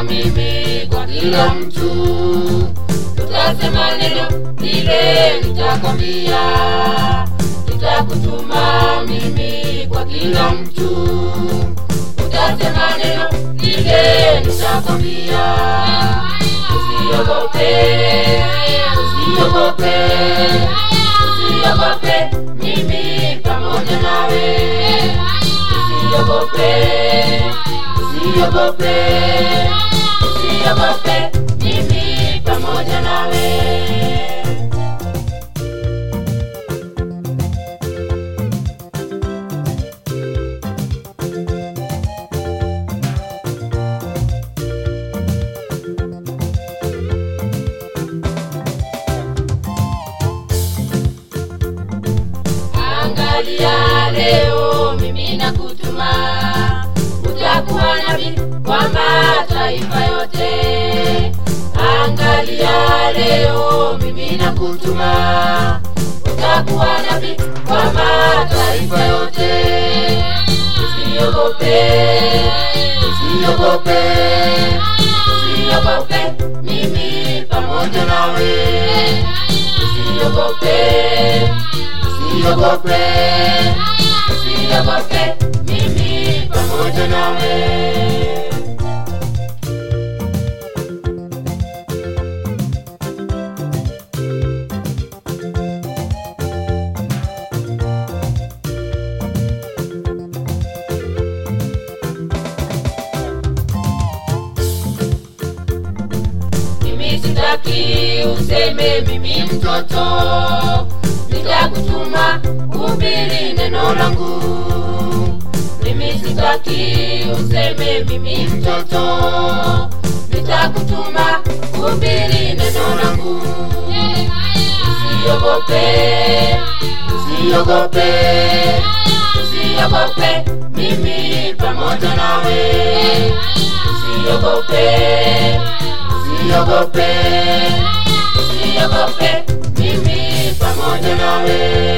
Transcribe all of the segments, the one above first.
Nitakutuma mimi kwa kila mtu, utasema neno lile nitakwambia. Nitakutuma mimi kwa kila mtu, utasema neno lile nitakwambia. Usiogope, usiogope, usiogope, mimi pamoja nawe. Usiogope, usiogope, usiogope, mimi pamoja nawe. Angalia leo mimi nakutuma, utakuwa nabii kwa mataifa yote. Angalia leo mimi nakutuma, utakuwa nabii kwa mataifa yote. Usiogope, usiogope, usiogope, mimi pamoja nawe. Usiogope, usiogope, usiogope, mimi pamoja nawe. Mimi sitaki useme mimi mtoto, nitakutuma kuhubiri neno langu. Mimi sitaki useme mimi mtoto, nitakutuma kuhubiri neno langu. Usiogope, usiogope, usiogope, mimi pamoja nawe. Usiogope, usiogope, usiogope, mimi pamoja nawe.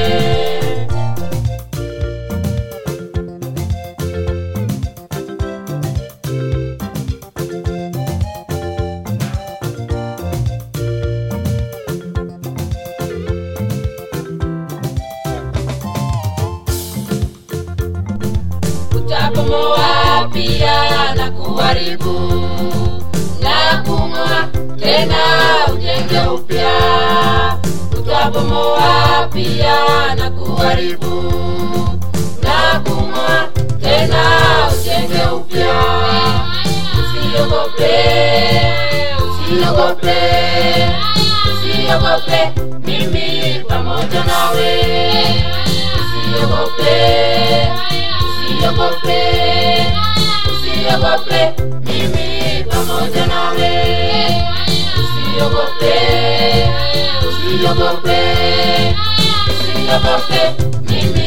Utabomoa pia na kuharibu, na kung'oa tena ujenge upya. Utabomoa pia na kuharibu, na kung'oa tena ujenge upya. Usiogope, usiogope, usiogope, mimi pamoja nawe. Usiogope, usiogope, usiogope, mimi pamoja nawe. Usiogope, usiogope, usiogope, mimi